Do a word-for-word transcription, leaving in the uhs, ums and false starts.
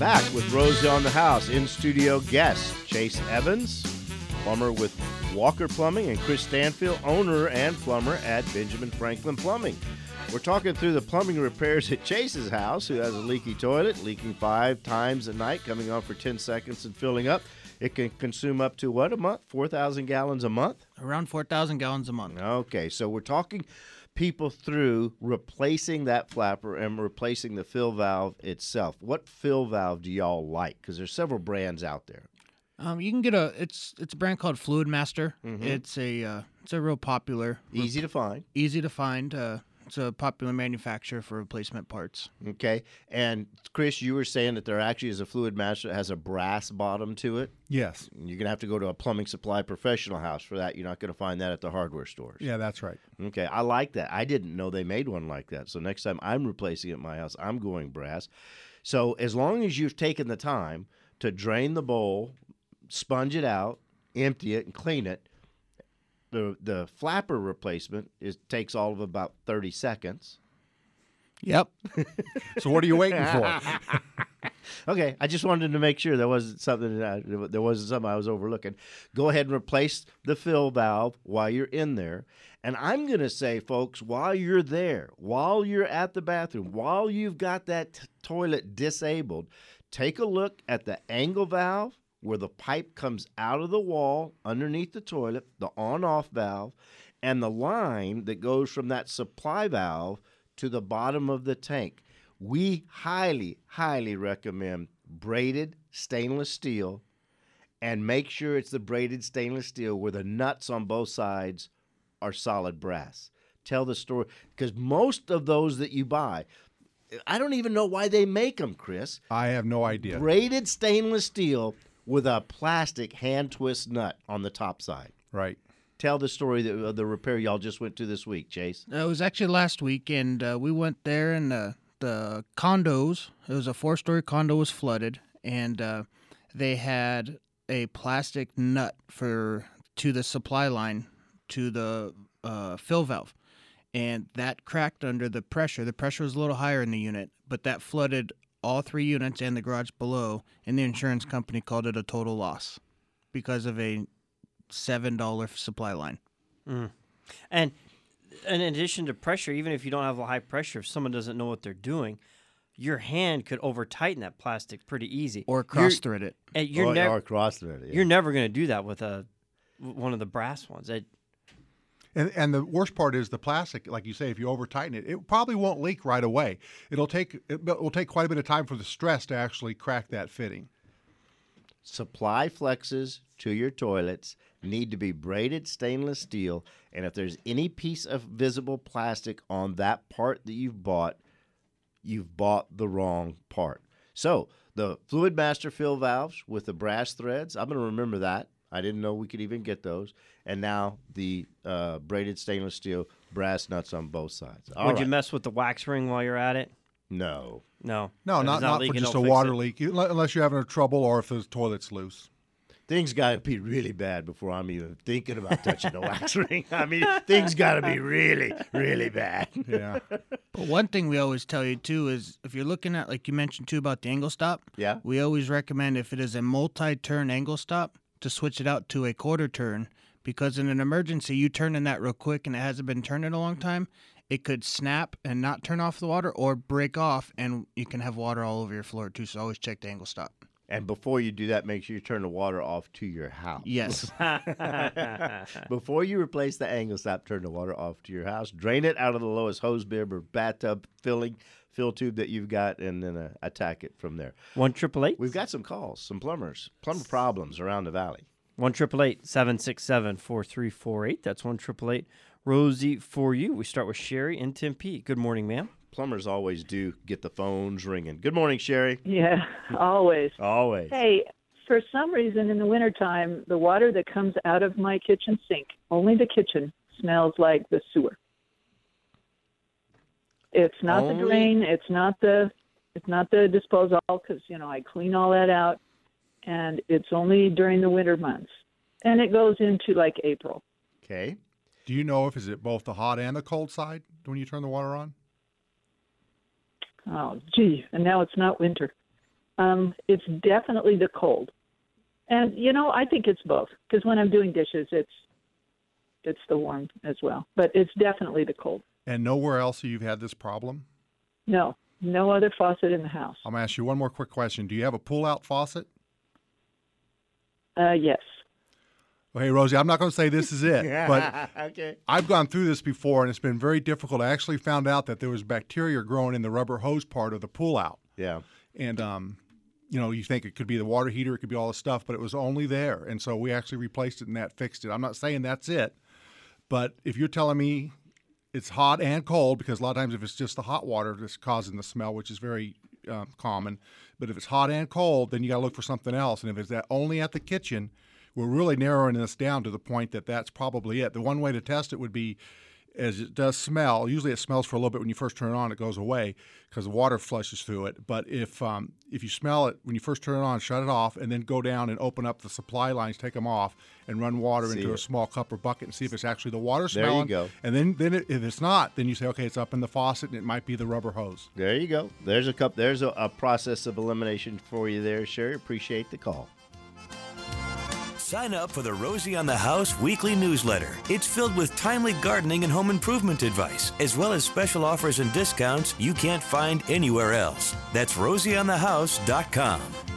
Back with Rosie on the House. In studio guest Chase Evans, plumber with Walker Plumbing, and Chris Stanfield, owner and plumber at Benjamin Franklin Plumbing. We're talking through the plumbing repairs at Chase's house, who has a leaky toilet, leaking five times a night, coming on for ten seconds and filling up. It can consume up to what a month? four thousand gallons a month? Around four thousand gallons a month. Okay, so we're talking people through replacing that flapper and replacing the fill valve itself. What fill valve do y'all like? Because there's several brands out there. Um, you can get a it's it's a brand called Fluid Master. Mm-hmm. It's a uh, it's a real popular, Easy to find. easy to find. Uh, it's a popular manufacturer for replacement parts. Okay, and Chris, you were saying that there actually is a Fluid Master that has a brass bottom to it. Yes. You're going to have to go to a plumbing supply professional house for that. You're not going to find that at the hardware stores. Yeah, that's right. Okay, I like that. I didn't know they made one like that. So next time I'm replacing it at my house, I'm going brass. So as long as you've taken the time to drain the bowl, sponge it out, empty it, and clean it, the the flapper replacement is takes all of about thirty seconds. Yep. So what are you waiting for? Okay, I just wanted to make sure there wasn't something that I, there wasn't something I was overlooking. Go ahead and replace the fill valve while you're in there. And I'm going to say, folks, while you're there, while you're at the bathroom, while you've got that t- toilet disabled, take a look at the angle valve where the pipe comes out of the wall underneath the toilet, the on-off valve, and the line that goes from that supply valve to the bottom of the tank. We highly, highly recommend braided stainless steel, and make sure it's the braided stainless steel where the nuts on both sides are solid brass. Tell the story, because most of those that you buy, I don't even know why they make them, Chris. I have no idea. Braided stainless steel with a plastic hand twist nut on the top side. Right. Tell the story of the repair y'all just went to this week, Chase. Uh, it was actually last week, and uh, we went there, and uh, the condos, it was a four-story condo, was flooded, and uh, they had a plastic nut for to the supply line to the uh, fill valve, and that cracked under the pressure. The pressure was a little higher in the unit, but that flooded all three units and the garage below, and the insurance company called it a total loss because of a seven dollar supply line. Mm. And in addition to pressure, even if you don't have a high pressure, if someone doesn't know what they're doing, your hand could over tighten that plastic pretty easy. Or cross-thread it. And you're or, nev- or cross-thread it. Yeah. You're never going to do that with a one of the brass ones. It, And and the worst part is the plastic, like you say, if you over tighten it, it probably won't leak right away. It'll take it will take quite a bit of time for the stress to actually crack that fitting. Supply flexes to your toilets need to be braided stainless steel, and if there's any piece of visible plastic on that part that you've bought, you've bought the wrong part. So the Fluid Master fill valves with the brass threads, I'm going to remember that. I didn't know we could even get those. And now the uh, braided stainless steel brass nuts on both sides. All would right. you mess with the wax ring while you're at it? No. No. No, If not it's not, for leaking, just a don't fix water it. leak, you- unless you're having trouble or if the toilet's loose. Things got to be really bad before I'm even thinking about touching the wax ring. I mean, things got to be really, really bad. Yeah. But one thing we always tell you, too, is if you're looking at, like you mentioned, too, about the angle stop, Yeah. we always recommend if it is a multi-turn angle stop to switch it out to a quarter turn, because in an emergency, you turn in that real quick and it hasn't been turned in a long time, it could snap and not turn off the water or break off, and you can have water all over your floor, too, so always check the angle stop. And before you do that, make sure you turn the water off to your house. Yes. Before you replace the angle stop, turn the water off to your house. Drain it out of the lowest hose bib or bathtub filling fill tube that you've got, and then uh, attack it from there. One triple eight. We've got some calls, some plumbers, plumber problems around the valley. One triple eight seven six seven four three four eight. That's one triple eight Rosie for you. We start with Sherry in Tempe. Good morning, ma'am. Plumbers always do get the phones ringing. Good morning, Sherry. Yeah, always. Always. Hey, for some reason in the wintertime, the water that comes out of my kitchen sink, only the kitchen, smells like the sewer. It's not Only- the drain. It's not the it's not the disposal, because, you know, I clean all that out, and it's only during the winter months. And it goes into, like, April. Okay. Do you know if is it both the hot and the cold side when you turn the water on? Oh, gee, and now it's not winter. Um, it's definitely the cold. And, you know, I think it's both. Because when I'm doing dishes, it's it's the warm as well. But it's definitely the cold. And nowhere else you've had this problem? No. No other faucet in the house. I'm going to ask you one more quick question. Do you have a pull-out faucet? Uh, yes. Okay, Rosie, I'm not going to say this is it, but okay. I've gone through this before, and it's been very difficult. I actually found out that there was bacteria growing in the rubber hose part of the pull-out. Yeah. And, um, you know, you think it could be the water heater, it could be all this stuff, but it was only there. And so we actually replaced it, and that fixed it. I'm not saying that's it, but if you're telling me it's hot and cold, because a lot of times if it's just the hot water that's causing the smell, which is very uh, common, but if it's hot and cold, then you got to look for something else. And if it's that only at the kitchen, we're really narrowing this down to the point that that's probably it. The one way to test it would be, as it does smell, usually it smells for a little bit when you first turn it on, it goes away because the water flushes through it. But if um, if you smell it when you first turn it on, shut it off, and then go down and open up the supply lines, take them off, and run water See into it. a small cup or bucket and see if it's actually the water There you smelling. go. And then, then it, if it's not, then you say, okay, it's up in the faucet, and it might be the rubber hose. There you go. There's a cup. There's a, a process of elimination for you there, Sherry. Appreciate the call. Sign up for the Rosie on the House weekly newsletter. It's filled with timely gardening and home improvement advice, as well as special offers and discounts you can't find anywhere else. That's rosie on the house dot com.